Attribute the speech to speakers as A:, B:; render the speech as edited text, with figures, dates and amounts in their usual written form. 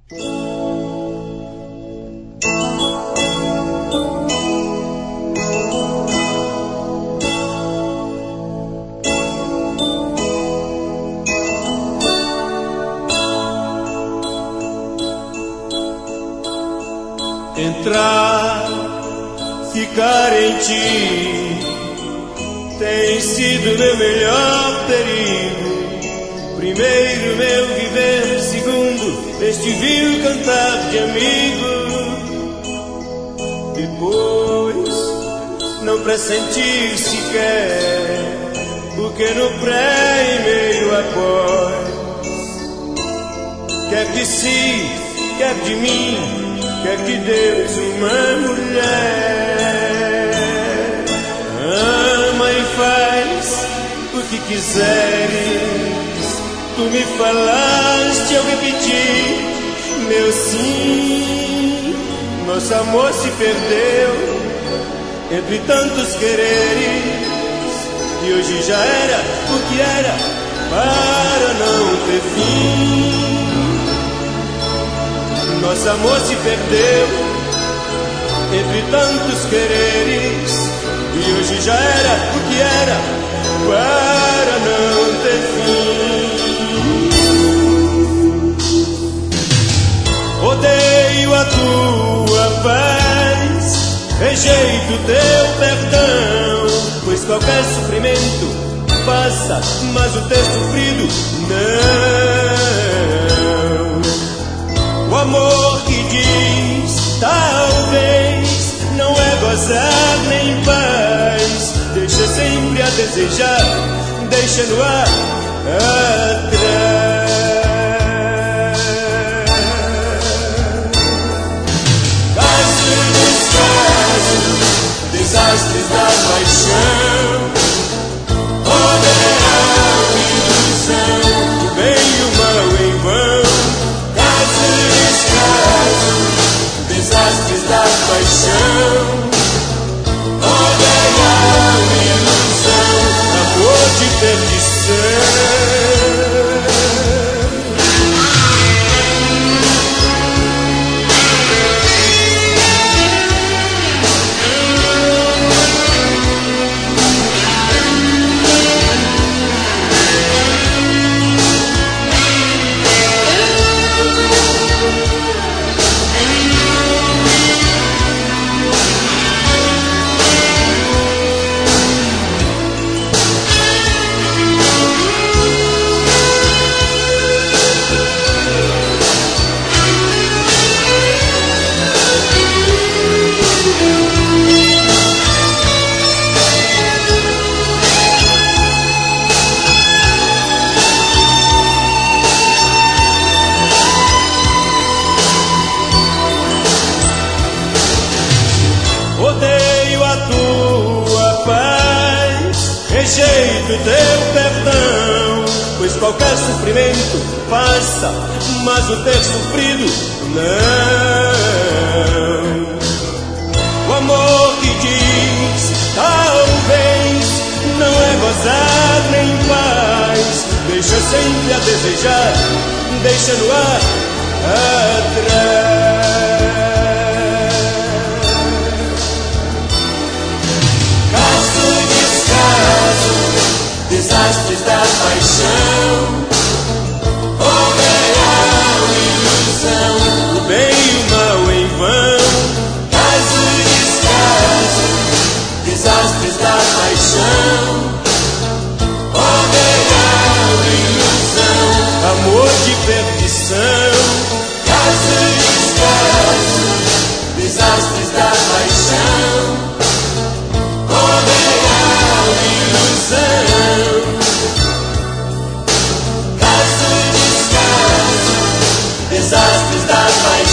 A: Entrar, ficar em ti tem sido meu melhor perigo. Primeiro meu viver, segundo este vil cantar de amigo. Depois não pressentir sequer o que no pré e meio após. Quer de si, quer de mim, quer de Deus uma mulher. Ama e faz o que quiseres. Tu me falaste, eu repeti meu sim. Nosso amor se perdeu entre tantos quereres, e hoje já era o que era para não ter fim. Nosso amor se perdeu entre tantos quereres, e hoje já era o que era para não ter fim. Odeio a tua paz, rejeito teu perdão, pois qualquer sofrimento passa, mas o ter sofrido não. O amor que diz talvez não é gozar nem paz, deixa sempre a desejar, deixa no ar atrás. Caso e descaso, desastres da paixão, poderão ilusão, o bem e o mal em vão. Caso e descaso, desastres da paixão, poderão ilusão, amor de perdição. Odeio a tua paz, rejeito teu perdão, pois qualquer sofrimento passa, mas o ter sofrido não. O amor que diz talvez não é gozar nem paz, deixa sempre a desejar, deixa no ar atrás. Desastres da paixão, poderão ilusão, o bem e o mal em vão. Caso e descaso, desastres da paixão, poderão ilusão, amor de perdição. Caso e descaso, desastres da paixão, poderão ilusão. Desastres da paixão.